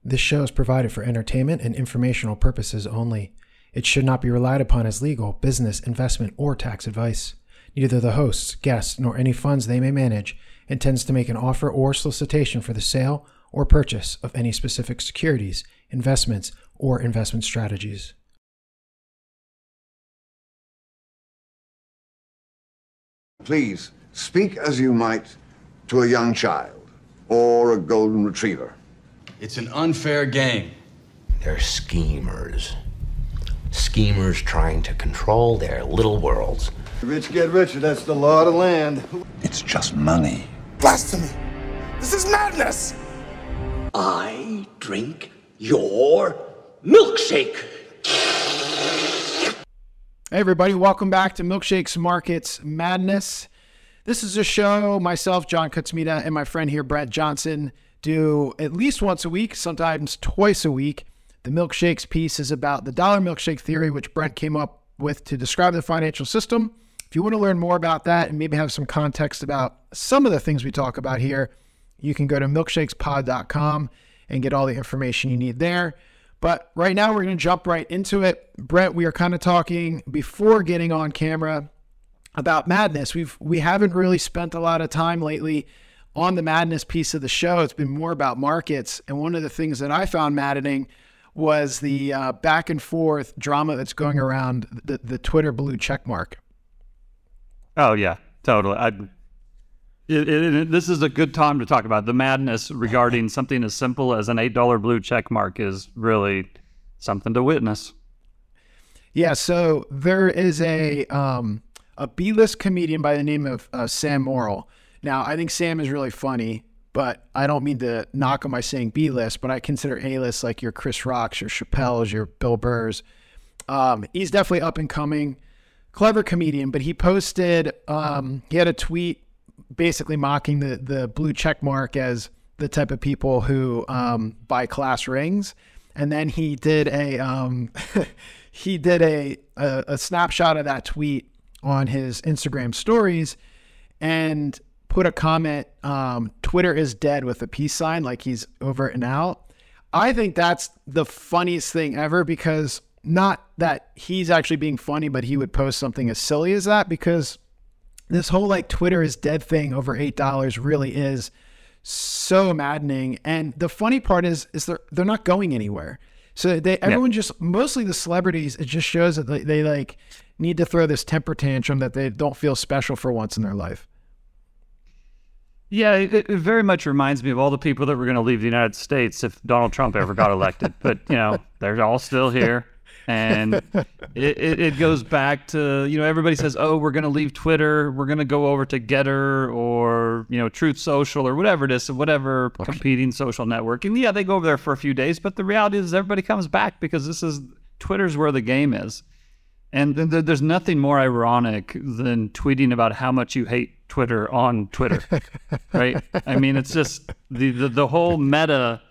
This show is provided for entertainment and informational purposes only. It should not be relied upon as legal, business, investment, or tax advice. Neither the hosts, guests, nor any funds they may manage intends to make an offer or solicitation for the sale or purchase of any specific securities, investments, or investment strategies. Please, speak as you might to a young child or a golden retriever. It's an unfair game. They're schemers. Schemers trying to control their little worlds. The rich get richer, that's the law of the land. It's just money. Blasphemy! This is madness! I drink your milkshake. Hey everybody, welcome back to Milkshakes Markets Madness. This is a show myself, John Kutsmita, and my friend here, Brett Johnson, do at least once a week, sometimes twice a week. The Milkshakes piece is about the dollar milkshake theory, which Brett came up with to describe the financial system. If you want to learn more about that and maybe have some context about some of the things we talk about here, you can go to milkshakespod.com and get all the information you need there. But right now we're going to jump right into it. Brett, we are kind of talking before getting on camera about madness. We haven't really spent a lot of time lately on the madness piece of the show. It's been more about markets. And one of the things that I found maddening was the back and forth drama that's going around the Twitter blue check mark. Oh, yeah, totally. This is a good time to talk about the madness regarding something as simple as an $8 blue check mark is really something to witness. Yeah, so there is a B-list comedian by the name of Sam Morrill. Now, I think Sam is really funny, but I don't mean to knock him by saying B-list, but I consider A-list like your Chris Rocks, your Chappelle's, your Bill Burr's. He's definitely up and coming, clever comedian, but he posted, he had a tweet basically mocking the blue check mark as the type of people who buy class rings. And then he did a snapshot of that tweet on his Instagram stories and put a comment, Twitter is dead with a peace sign, like he's over and out. I think that's the funniest thing ever, because not that he's actually being funny, but he would post something as silly as that, because this whole like Twitter is dead thing over $8 really is so maddening. And the funny part is they're not going anywhere. So everyone just, mostly the celebrities, it just shows that they like need to throw this temper tantrum that they don't feel special for once in their life. Yeah, it very much reminds me of all the people that were going to leave the United States if Donald Trump ever got elected. But, you know, they're all still here. And it goes back to, you know, everybody says, oh, we're going to leave Twitter. We're going to go over to Getter or, you know, Truth Social or whatever it is, whatever competing social network. And yeah, they go over there for a few days. But the reality is everybody comes back because Twitter's where the game is. And there's nothing more ironic than tweeting about how much you hate Twitter on Twitter, right? I mean, it's just the whole meta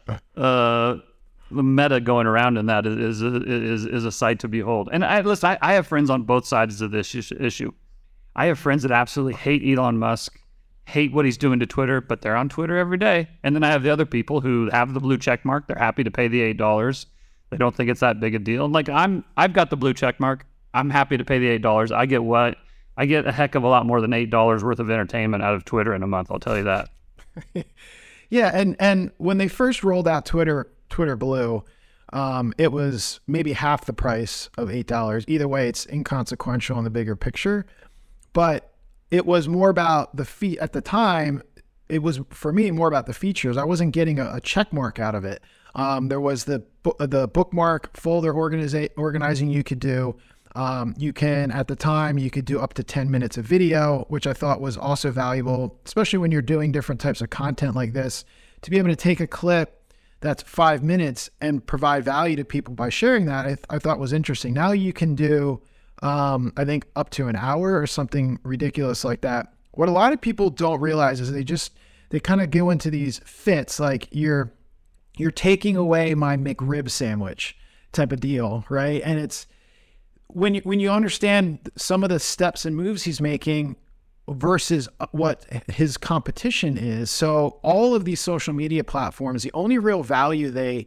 going around in that is a sight to behold. And I have friends on both sides of this issue. I have friends that absolutely hate Elon Musk, hate what he's doing to Twitter, but they're on Twitter every day. And then I have the other people who have the blue check mark. They're happy to pay the $8. They don't think it's that big a deal. Like I've got the blue check mark. I'm happy to pay the $8. I get a heck of a lot more than $8 worth of entertainment out of Twitter in a month. I'll tell you that. Yeah. And when they first rolled out Twitter Blue, it was maybe half the price of $8. Either way, it's inconsequential in the bigger picture, but it was more about the fee at the time. It was, for me, more about the features. I wasn't getting a check mark out of it. There was the bookmark folder organizing you could do. You could do up to 10 minutes of video, which I thought was also valuable, especially when you're doing different types of content like this, to be able to take a clip that's 5 minutes and provide value to people by sharing that. I thought was interesting. Now you can do, I think up to an hour or something ridiculous like that. What a lot of people don't realize is they kind of go into these fits, like you're taking away my McRib sandwich type of deal, right? And it's, when you understand some of the steps and moves he's making versus what his competition is. So all of these social media platforms, the only real value they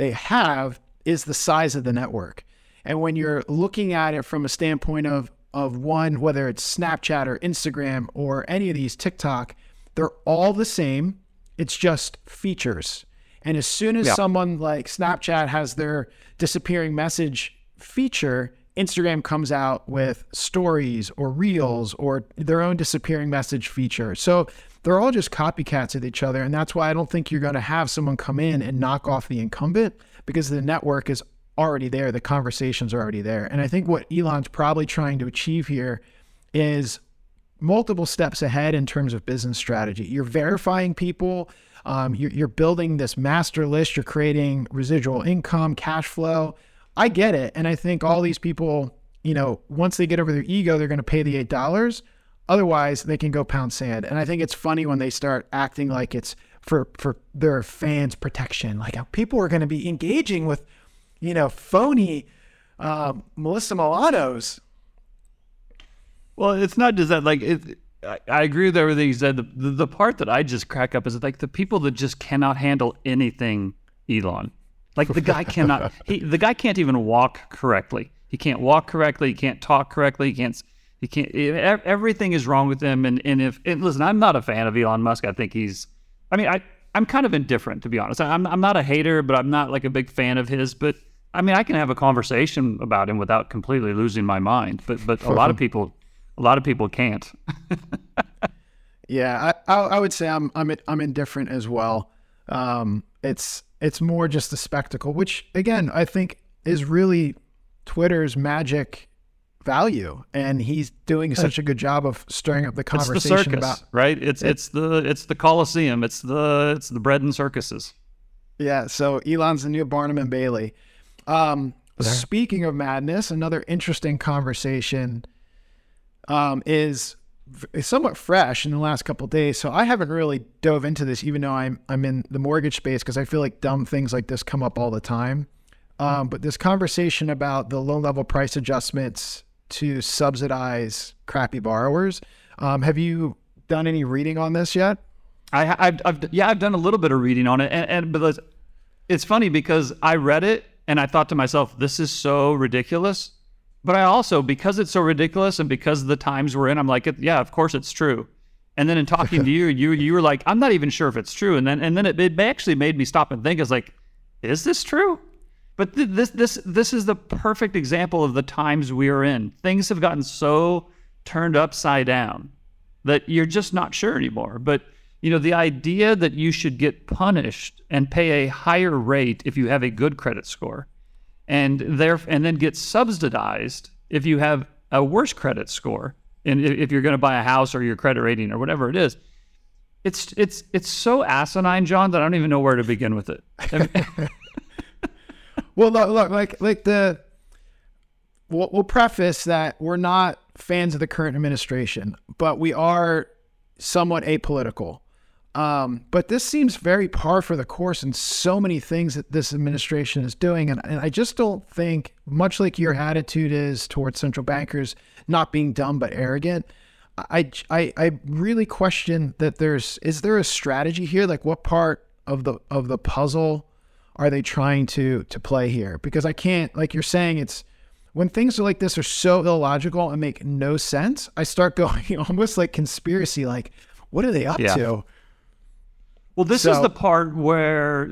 they have is the size of the network. And when you're looking at it from a standpoint of one, whether it's Snapchat or Instagram or any of these, TikTok, they're all the same. It's just features. And as soon as someone like Snapchat has their disappearing message feature, Instagram comes out with stories or reels or their own disappearing message feature. So they're all just copycats of each other. And that's why I don't think you're going to have someone come in and knock off the incumbent, because the network is already there. The conversations are already there. And I think what Elon's probably trying to achieve here is multiple steps ahead in terms of business strategy. You're verifying people. You're building this master list. You're creating residual income, cash flow. I get it. And I think all these people, once they get over their ego, they're going to pay the $8. Otherwise, they can go pound sand. And I think it's funny when they start acting like it's for their fans' protection. Like how people are going to be engaging with, phony Melissa Milanos. Well, it's not just that. Like, I agree with everything you said. The part that I just crack up is like the people that just cannot handle anything Elon. Like the guy cannot. The guy can't even walk correctly. He can't walk correctly. He can't talk correctly. He can't. Everything is wrong with him. And listen, I'm not a fan of Elon Musk. I think I'm kind of indifferent, to be honest. I'm not a hater, but I'm not like a big fan of his. But I mean, I can have a conversation about him without completely losing my mind. But a lot of people can't. Yeah, I would say I'm indifferent as well. It's more just a spectacle, which again I think is really Twitter's magic value, and he's doing such a good job of stirring up the conversation. It's the circus, about right? It's the Coliseum. It's the bread and circuses. Yeah. So Elon's the new Barnum and Bailey. Speaking of madness, another interesting conversation is somewhat fresh in the last couple of days. So I haven't really dove into this, even though I'm in the mortgage space, because I feel like dumb things like this come up all the time. But this conversation about the loan level price adjustments to subsidize crappy borrowers. Have you done any reading on this yet? I've done a little bit of reading on it, but it's funny because I read it and I thought to myself, this is so ridiculous. But I also, because it's so ridiculous and because of the times we're in, I'm like, yeah, of course it's true. And then in talking to you were like, I'm not even sure if it's true. And then it actually made me stop and think. I was like, is this true? But this is the perfect example of the times we are in. Things have gotten so turned upside down that you're just not sure anymore. But the idea that you should get punished and pay a higher rate if you have a good credit score, and then get subsidized if you have a worse credit score, and if you're going to buy a house or your credit rating or whatever it is, it's so asinine, John, that I don't even know where to begin with it. Well, look, we'll preface that we're not fans of the current administration, but we are somewhat apolitical. But this seems very par for the course in so many things that this administration is doing. And I just don't think, much like your attitude is towards central bankers not being dumb but arrogant, I really question that is there a strategy here? Like what part of the puzzle are they trying to play here? Because I can't, like you're saying, when things like this are so illogical and make no sense, I start going almost like conspiracy, like what are they up to? Well, this is the part where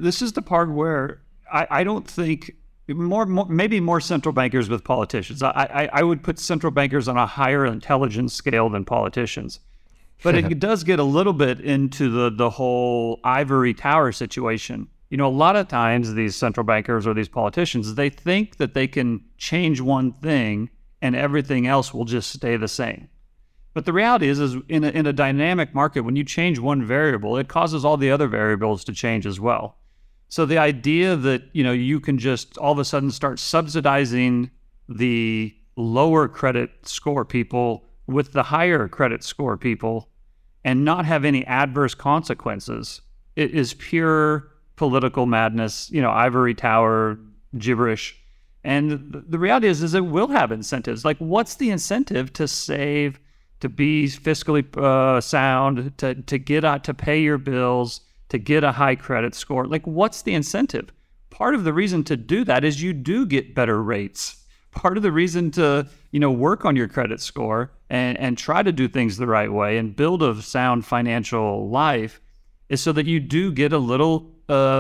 I don't think maybe more central bankers with politicians. I would put central bankers on a higher intelligence scale than politicians. But it does get a little bit into the whole ivory tower situation. A lot of times these central bankers or these politicians, they think that they can change one thing and everything else will just stay the same. But the reality is in a dynamic market, when you change one variable, it causes all the other variables to change as well. So the idea that, you can just all of a sudden start subsidizing the lower credit score people with the higher credit score people and not have any adverse consequences, it is pure political madness, ivory tower gibberish. And the reality is it will have incentives. Like, what's the incentive to save, to be fiscally sound, to pay your bills, to get a high credit score? Like, what's the incentive? part of the reason to do that is you do get better rates. Part of the reason to, work on your credit score and try to do things the right way and build a sound financial life is so that you do get a little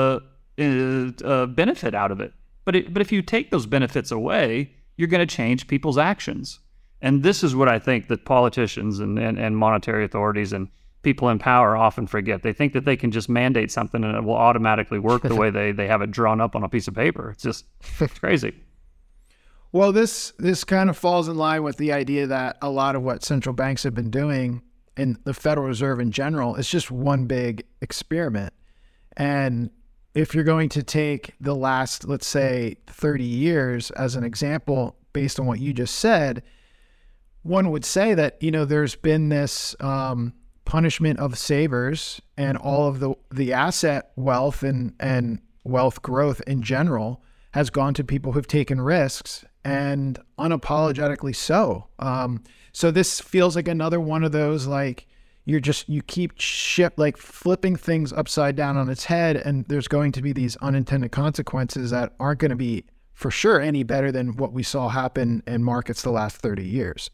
benefit out of it. But if you take those benefits away, you're going to change people's actions. And this is what I think that politicians and monetary authorities and people in power often forget. They think that they can just mandate something and it will automatically work the way they have it drawn up on a piece of paper. It's crazy. Well, this kind of falls in line with the idea that a lot of what central banks have been doing and the Federal Reserve in general is just one big experiment. And if you're going to take the last, let's say, 30 years as an example, based on what you just said, one would say that, there's been this punishment of savers, and all of the asset wealth and wealth growth in general has gone to people who've taken risks, and unapologetically so. So this feels like another one of those, like, you keep flipping things upside down on its head, and there's going to be these unintended consequences that aren't going to be for sure any better than what we saw happen in markets the last 30 years.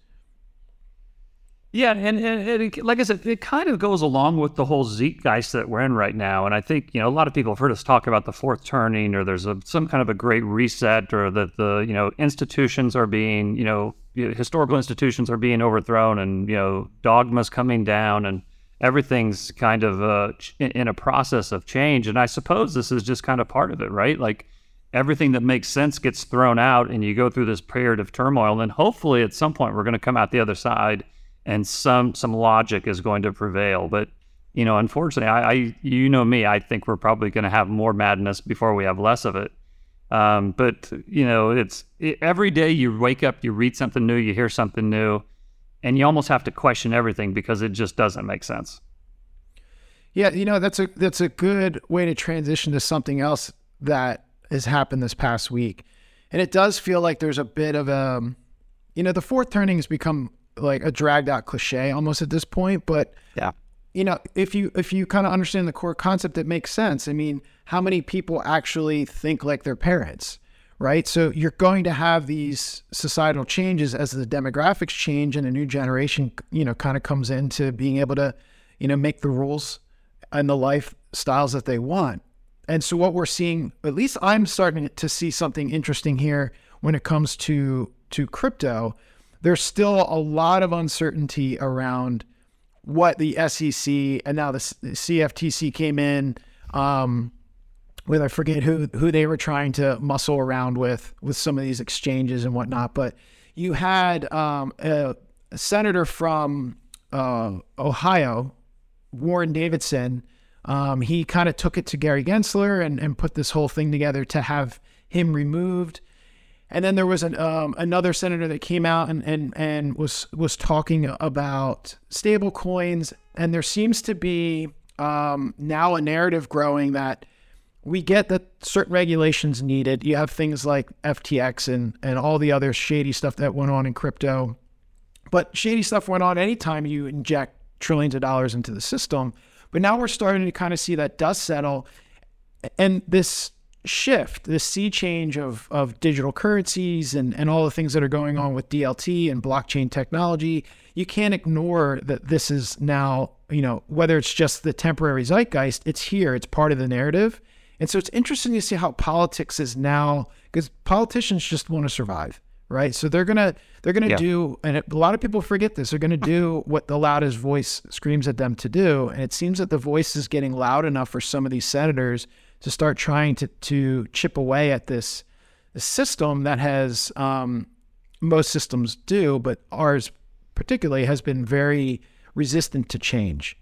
Yeah, and like I said, it kind of goes along with the whole zeitgeist that we're in right now. And I think, a lot of people have heard us talk about the fourth turning, or there's some kind of a great reset, or that the, institutions are being, historical institutions are being overthrown, and, dogmas coming down, and everything's kind of in a process of change. And I suppose this is just kind of part of it, right? Like, everything that makes sense gets thrown out, and you go through this period of turmoil, and hopefully at some point we're going to come out the other side and some logic is going to prevail. But, unfortunately, I think we're probably going to have more madness before we have less of it. But every day you wake up, you read something new, you hear something new, and you almost have to question everything because it just doesn't make sense. Yeah, that's a good way to transition to something else that has happened this past week. And it does feel like there's a bit of the fourth turning has become like a dragged out cliche almost at this point, but yeah, if you kind of understand the core concept, it makes sense. I mean, how many people actually think like their parents, right? So you're going to have these societal changes as the demographics change, and a new generation, kind of comes into being able to, make the rules and the lifestyles that they want. And so what we're seeing, at least I'm starting to see something interesting here when it comes to crypto. There's still a lot of uncertainty around what the SEC and now the CFTC came in with, I forget who they were trying to muscle around with some of these exchanges and whatnot. But you had a senator from Ohio, Warren Davidson. He kind of took it to Gary Gensler and put this whole thing together to have him removed. And then there was another senator that came out and was talking about stable coins. And there seems to be now a narrative growing that we get that certain regulations needed. You have things like FTX and all the other shady stuff that went on in crypto. But shady stuff went on anytime you inject trillions of dollars into the system. But now we're starting to kind of see that dust settle. And this shift, this sea change of digital currencies and all the things that are going on with DLT and blockchain technology, you can't ignore that this is now, whether it's just the temporary zeitgeist, it's here, it's part of the narrative. And so it's interesting to see how politics is now, because politicians just want to survive, right? So they're gonna do, and a lot of people forget this, they're gonna do what the loudest voice screams at them to do. And it seems that the voice is getting loud enough for some of these senators to start trying to chip away at this system that has, most systems do, but ours particularly has been very resistant to change.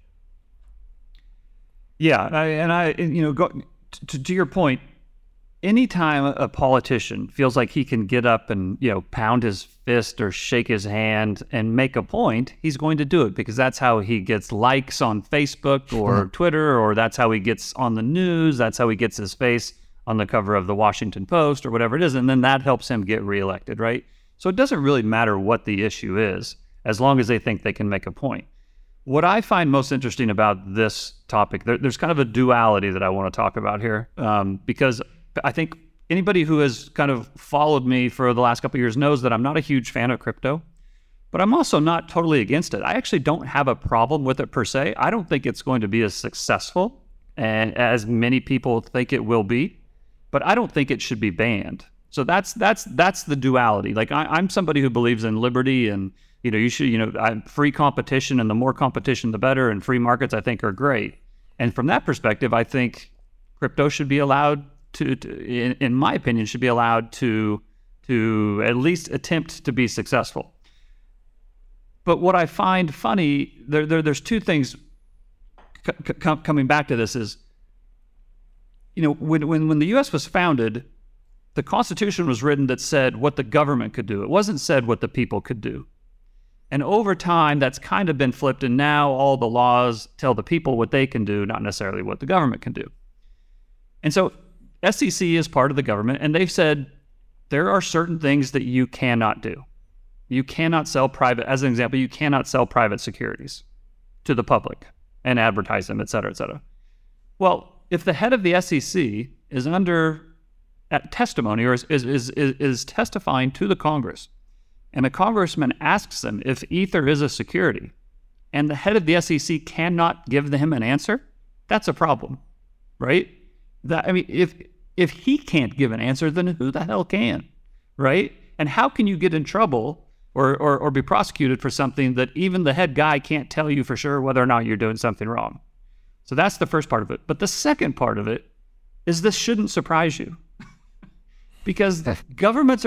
Yeah, to your point, anytime a politician feels like he can get up and, pound his fist or shake his hand and make a point, he's going to do it because that's how he gets likes on Facebook or Twitter, or that's how he gets on the news. That's how he gets his face on the cover of the Washington Post or whatever it is. And then that helps him get reelected, right? So it doesn't really matter what the issue is, as long as they think they can make a point. What I find most interesting about this topic, there's kind of a duality that I want to talk about here, because I think anybody who has kind of followed me for the last couple of years knows that I'm not a huge fan of crypto, but I'm also not totally against it. I actually don't have a problem with it per se. I don't think it's going to be as successful and as many people think it will be, but I don't think it should be banned. So that's the duality. Like I'm somebody who believes in liberty and, you should, free competition, and the more competition, the better. And free markets, I think, are great. And from that perspective, I think crypto should be allowed in my opinion, should be allowed to at least attempt to be successful. But what I find funny, there's two things coming back to this is, when the U.S. was founded, the Constitution was written that said what the government could do. It wasn't said what the people could do. And over time, that's kind of been flipped, and now all the laws tell the people what they can do, not necessarily what the government can do. And so SEC is part of the government, and they've said there are certain things that you cannot do. You cannot sell private, as an example, you cannot sell private securities to the public and advertise them, et cetera, et cetera. Well, if the head of the SEC is under testimony or is testifying to the Congress, and a congressman asks them if Ether is a security, and the head of the SEC cannot give him an answer, that's a problem, right? If he can't give an answer, then who the hell can, right? And how can you get in trouble or be prosecuted for something that even the head guy can't tell you for sure whether or not you're doing something wrong? So that's the first part of it. But the second part of it is this shouldn't surprise you. Because governments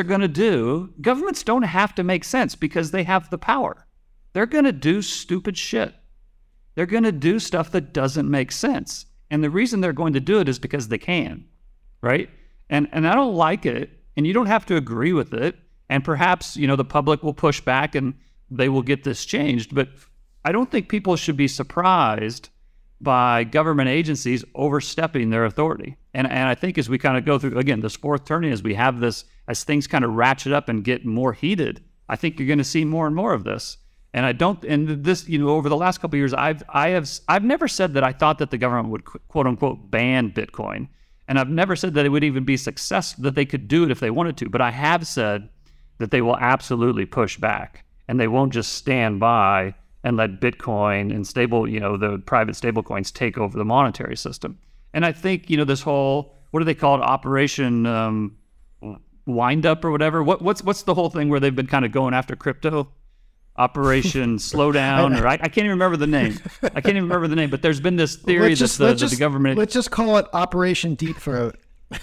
don't have to make sense because they have the power. They're going to do stupid shit. They're going to do stuff that doesn't make sense. And the reason they're going to do it is because they can, right? And I don't like it, and you don't have to agree with it. And perhaps, the public will push back and they will get this changed. But I don't think people should be surprised by government agencies overstepping their authority. And I think as we kind of go through, again, this fourth turning, as we have this, as things kind of ratchet up and get more heated, I think you're going to see more and more of this. And over the last couple of years, I've never said that I thought that the government would quote unquote ban Bitcoin. And I've never said that it would even be successful, that they could do it if they wanted to. But I have said that they will absolutely push back, and they won't just stand by and let Bitcoin and the private stablecoins take over the monetary system. And I think, this whole, what do they call it, Operation Wind Up or whatever? What's the whole thing where they've been kind of going after crypto? Operation Slowdown, or I can't even remember the name. But there's been this theory that the government... Let's just call it Operation Deep Throat.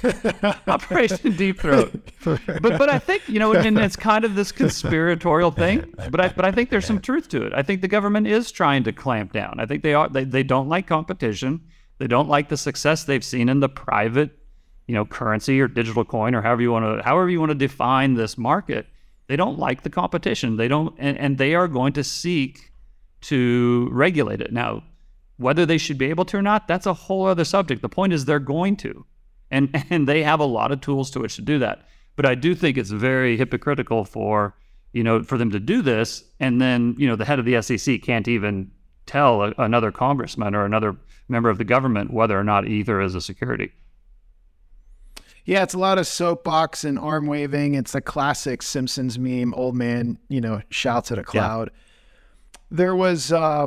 Operation Deep Throat. But I think, and it's kind of this conspiratorial thing, but I think there's some truth to it. I think the government is trying to clamp down. I think they don't like competition. They don't like the success they've seen in the private, currency or digital coin or however you want to define this market. They don't like the competition. They don't, and they are going to seek to regulate it. Now, whether they should be able to or not, that's a whole other subject. The point is they're going to. And they have a lot of tools to which to do that. But I do think it's very hypocritical for them to do this, and then, the head of the SEC can't even tell another congressman or another member of the government whether or not Ether is a security. Yeah, it's a lot of soapbox and arm waving. It's a classic Simpsons meme, old man, shouts at a cloud. Yeah. There was...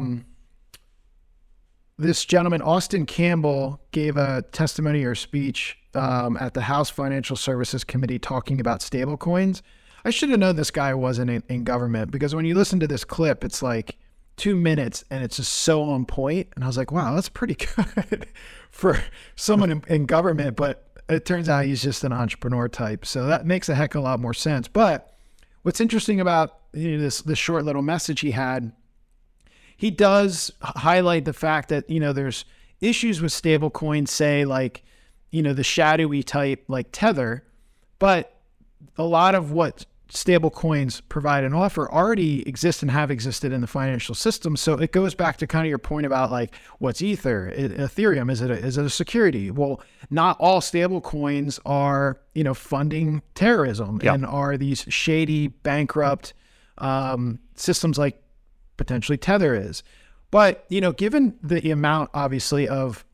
this gentleman, Austin Campbell, gave a testimony or speech at the House Financial Services Committee talking about stablecoins. I should have known this guy wasn't in government, because when you listen to this clip, it's like 2 minutes and it's just so on point. And I was like, wow, that's pretty good for someone in government. But it turns out he's just an entrepreneur type. So that makes a heck of a lot more sense. But what's interesting about this short little message he had, he does highlight the fact that, there's issues with stable coins, say like, the shadowy type like Tether, but a lot of what stable coins provide and offer already exist and have existed in the financial system. So it goes back to kind of your point about like, what's Ether, Ethereum, is it a security? Well, not all stable coins are, funding terrorism. Yep. And are these shady, bankrupt systems like potentially Tether is. But, given the amount, obviously, of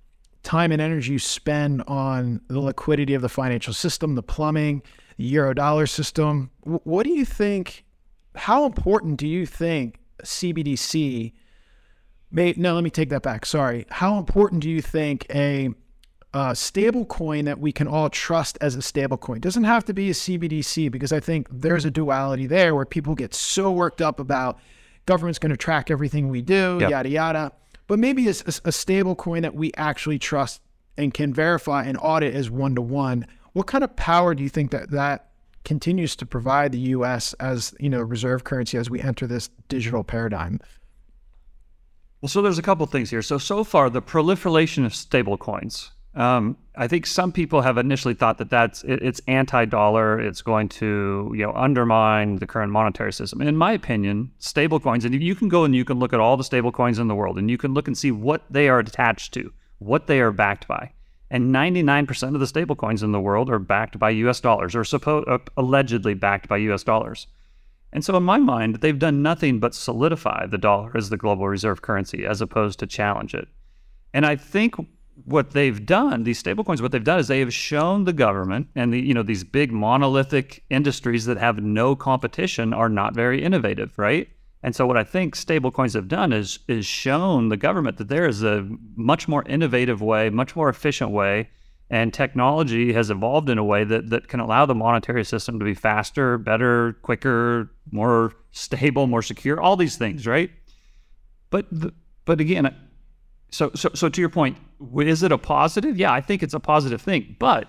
time and energy you spend on the liquidity of the financial system, the plumbing, the euro-dollar system. What do you think, how important do you think CBDC no, let me take that back. Sorry. How important do you think a stable coin that we can all trust as a stable coin? It doesn't have to be a CBDC, because I think there's a duality there where people get so worked up about government's going to track everything we do, yada, yada. But maybe it's a stable coin that we actually trust and can verify and audit as one-to-one. What kind of power do you think that continues to provide the U.S. as, reserve currency as we enter this digital paradigm? Well, so there's a couple things here. So far, the proliferation of stable coins. I think some people have initially thought that it's anti-dollar. It's going to undermine the current monetary system. In my opinion, stable coins, and you can go and you can look at all the stable coins in the world, and you can look and see what they are attached to, what they are backed by. And 99% of the stable coins in the world are backed by U.S. dollars, or allegedly backed by U.S. dollars. And so in my mind, they've done nothing but solidify the dollar as the global reserve currency as opposed to challenge it. And I think what they've done, these stablecoins, what they've done is they have shown the government and these big monolithic industries that have no competition are not very innovative, right? And so what I think stablecoins have done is shown the government that there is a much more innovative way, much more efficient way, and technology has evolved in a way that can allow the monetary system to be faster, better, quicker, more stable, more secure, all these things, right? But again, so to your point, is it a positive? Yeah, I think it's a positive thing, but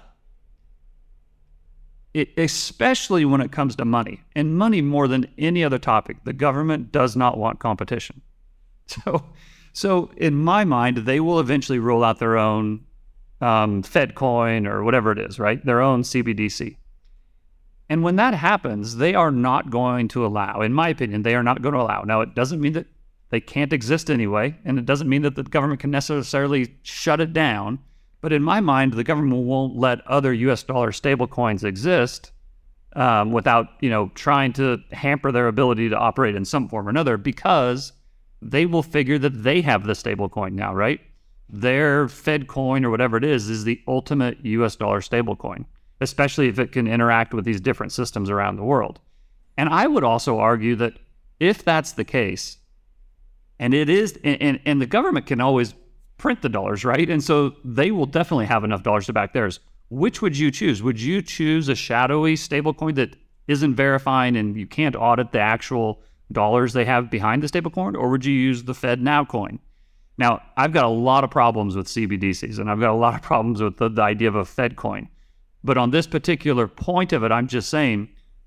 especially when it comes to money, and money more than any other topic, the government does not want competition. So in my mind, they will eventually roll out their own Fed coin or whatever it is, right? Their own CBDC. And when that happens, they are not going to allow, in my opinion, they are not going to allow. Now, it doesn't mean that they can't exist anyway, and it doesn't mean that the government can necessarily shut it down. But in my mind, the government won't let other U.S. dollar stable coins exist without, trying to hamper their ability to operate in some form or another, because they will figure that they have the stable coin now, right? Their Fed coin or whatever it is the ultimate U.S. dollar stable coin, especially if it can interact with these different systems around the world. And I would also argue that if that's the case, and it is, and the government can always print the dollars, right? And so they will definitely have enough dollars to back theirs. Which would you choose? Would you choose a shadowy stablecoin that isn't verifying and you can't audit the actual dollars they have behind the stablecoin, or would you use the Fed Now coin? Now, I've got a lot of problems with CBDCs, and I've got a lot of problems with the idea of a Fed coin. But on this particular point of it, I'm just saying,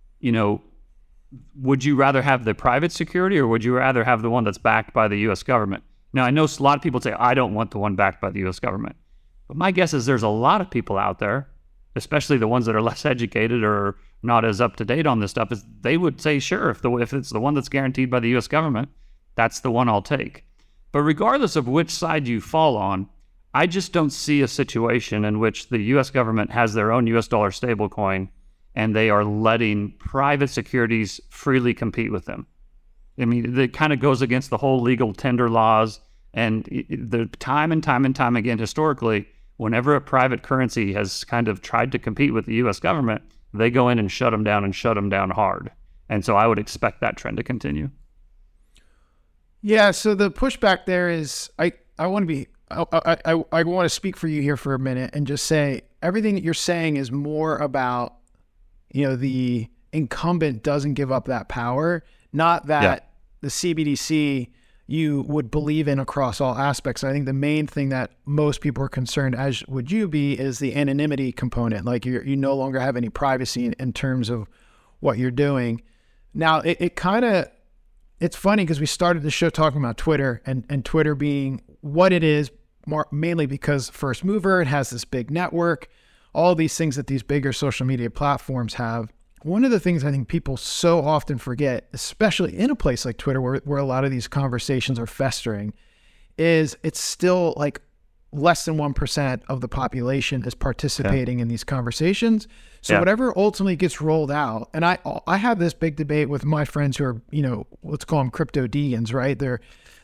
would you rather have the private security, or would you rather have the one that's backed by the U.S. government? Now, I know a lot of people say, I don't want the one backed by the U.S. government. But my guess is there's a lot of people out there, especially the ones that are less educated or not as up to date on this stuff, is they would say, sure, if it's the one that's guaranteed by the U.S. government, that's the one I'll take. But regardless of which side you fall on, I just don't see a situation in which the U.S. government has their own U.S. dollar stablecoin and they are letting private securities freely compete with them. I mean, it kind of goes against the whole legal tender laws, and the time and time again, historically, whenever a private currency has kind of tried to compete with the U.S. government, they go in and shut them down hard. And so I would expect that trend to continue. Yeah, so the pushback there is, I want to speak for you here for a minute and just say everything that you're saying is more about, the incumbent doesn't give up that power, not that the CBDC you would believe in across all aspects. I think the main thing that most people are concerned, as would you be, is the anonymity component. Like you no longer have any privacy in terms of what you're doing. Now, it's funny because we started the show talking about Twitter and Twitter being what it is, mainly because first mover, it has this big network, all these things that these bigger social media platforms have. One of the things I think people so often forget, especially in a place like Twitter where a lot of these conversations are festering, is it's still like less than 1% of the population is participating in these conversations. So whatever ultimately gets rolled out, and I have this big debate with my friends who are, let's call them crypto deans, right?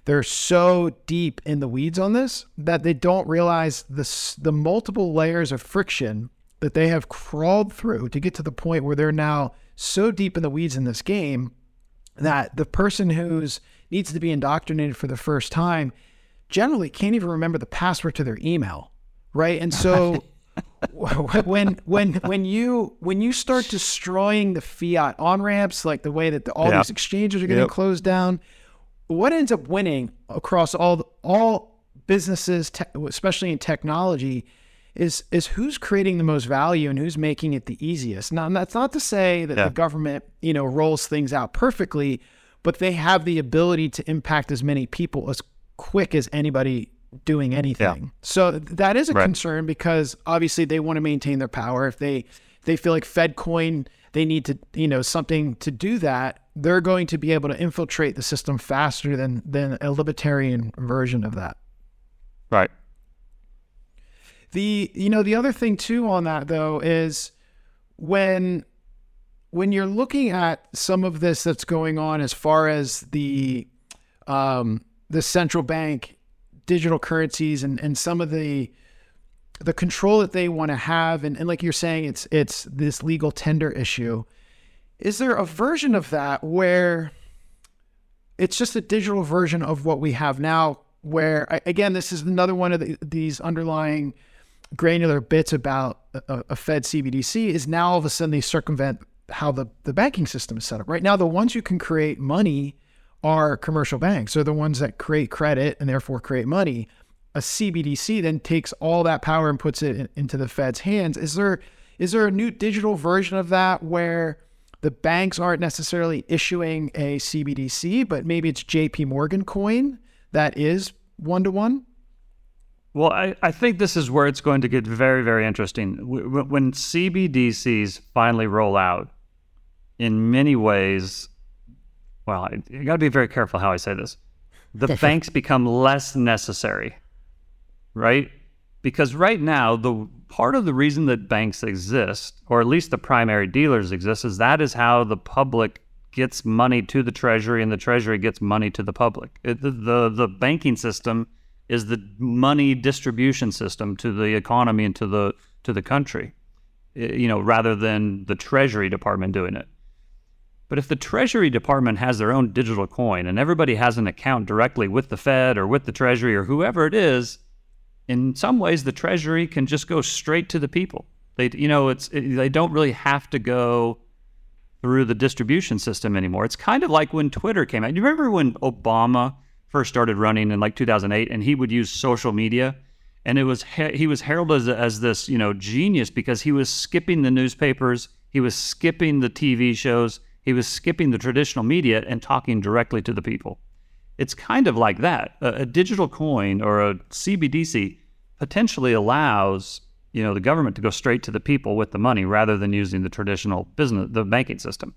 they're so deep in the weeds on this that they don't realize the multiple layers of friction that they have crawled through to get to the point where they're now so deep in the weeds in this game that the person who's needs to be indoctrinated for the first time generally can't even remember the password to their email, right? And so when you start destroying the fiat on-ramps, like the way that all these exchanges are getting closed down, what ends up winning across all businesses, especially in technology, is who's creating the most value and who's making it the easiest. Now, that's not to say that the government, rolls things out perfectly, but they have the ability to impact as many people as quick as anybody doing anything. So that is a concern, because obviously they want to maintain their power. If they feel like FedCoin, they need to, something to do that, they're going to be able to infiltrate the system faster than a libertarian version of that. Right. The other thing too on that though is when you're looking at some of this that's going on as far as the central bank digital currencies and some of the control that they want to have, and like you're saying, it's this legal tender issue. Is there a version of that where it's just a digital version of what we have now, where, again, this is another one of these underlying granular bits about a Fed CBDC, is now all of a sudden they circumvent how the banking system is set up. Right now, the ones who can create money are commercial banks. They're the ones that create credit and therefore create money. A CBDC then takes all that power and puts it into the Fed's hands. Is there a new digital version of that where the banks aren't necessarily issuing a CBDC, but maybe it's JP Morgan coin that is one-to-one? Well, I think this is where it's going to get very, very interesting. When CBDCs finally roll out, in many ways, well, you got to be very careful how I say this. The banks become less necessary, right? Because right now, the part of the reason that banks exist, or at least the primary dealers exist, is that is how the public gets money to the Treasury and the Treasury gets money to the public. The banking system is the money distribution system to the economy and to the country, rather than the Treasury Department doing it. But if the Treasury Department has their own digital coin and everybody has an account directly with the Fed or with the Treasury or whoever it is, in some ways the Treasury can just go straight to the people. They don't really have to go through the distribution system anymore. It's kind of like when Twitter came out. You remember when Obama first started running in like 2008, and he would use social media, and he was heralded as this genius because he was skipping the newspapers, he was skipping the TV shows, he was skipping the traditional media and talking directly to the people. It's kind of like that. A digital coin or a CBDC potentially allows the government to go straight to the people with the money rather than using the traditional the banking system.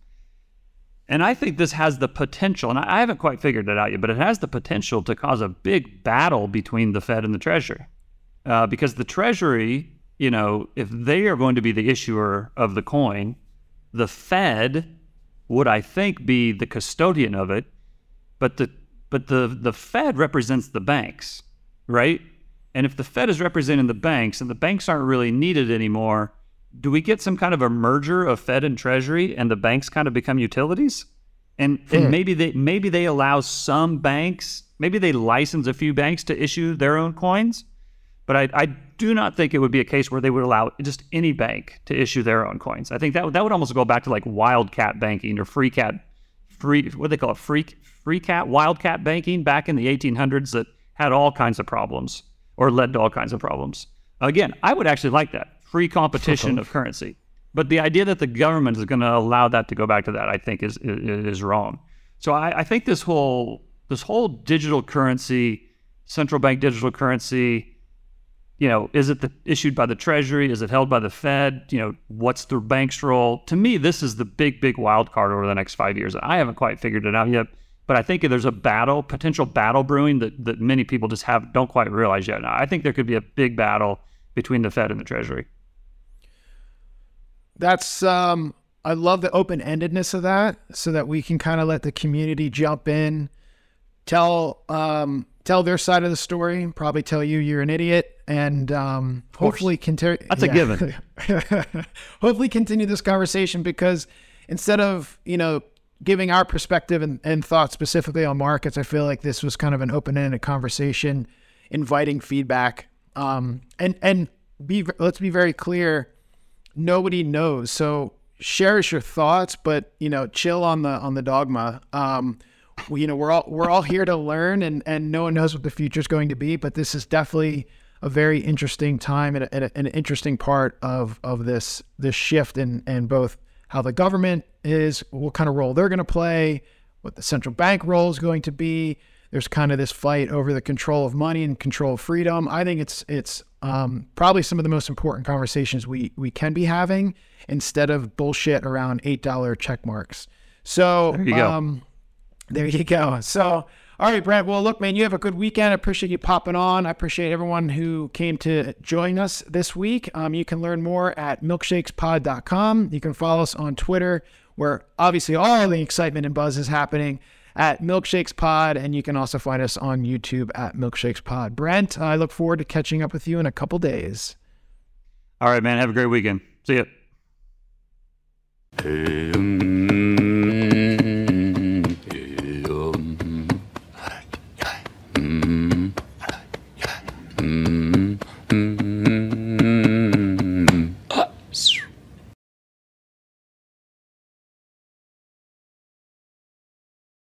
And I think this has the potential, and I haven't quite figured it out yet, but it has the potential to cause a big battle between the Fed and the Treasury. Because the Treasury, if they are going to be the issuer of the coin, the Fed would, I think, be the custodian of it, but the Fed represents the banks, right? And if the Fed is representing the banks and the banks aren't really needed anymore, do we get some kind of a merger of Fed and Treasury and the banks kind of become utilities? And maybe they allow some banks, maybe they license a few banks to issue their own coins, but I do not think it would be a case where they would allow just any bank to issue their own coins. I think that would almost go back to like wildcat banking or wildcat banking back in the 1800s that had all kinds of problems or led to all kinds of problems. Again, I would actually like that. Free competition of currency. But the idea that the government is going to allow that to go back to that, I think is wrong. So I think this whole digital currency, central bank digital currency, is it issued by the Treasury? Is it held by the Fed? What's the bank's role? To me, this is the big wild card over the next 5 years. I haven't quite figured it out yet, but I think there's a potential battle brewing that many people just don't quite realize yet. Now, I think there could be a big battle between the Fed and the Treasury. That's I love the open-endedness of that, so that we can kind of let the community jump in tell their side of the story, probably tell you're an idiot, and hopefully continue. That's a given. Hopefully continue this conversation, because instead of, giving our perspective and thoughts specifically on markets, I feel like this was kind of an open-ended conversation, inviting feedback. And let's be very clear, nobody knows. So share us your thoughts, but chill on the dogma. We're all here to learn, and no one knows what the future is going to be. But this is definitely a very interesting time and an interesting part of this shift in both how the government is, what kind of role they're going to play, what the central bank role is going to be. There's kind of this fight over the control of money and control of freedom. I think it's probably some of the most important conversations we can be having, instead of bullshit around $8 check marks. So there you go. There you go. So, all right, Brent. Well, look, man, you have a good weekend. I appreciate you popping on. I appreciate everyone who came to join us this week. You can learn more at milkshakespod.com. You can follow us on Twitter, where obviously all the excitement and buzz is happening, at Milkshakespod. And you can also find us on YouTube at Milkshakespod. Brent, I look forward to catching up with you in a couple days. All right, man. Have a great weekend. See ya.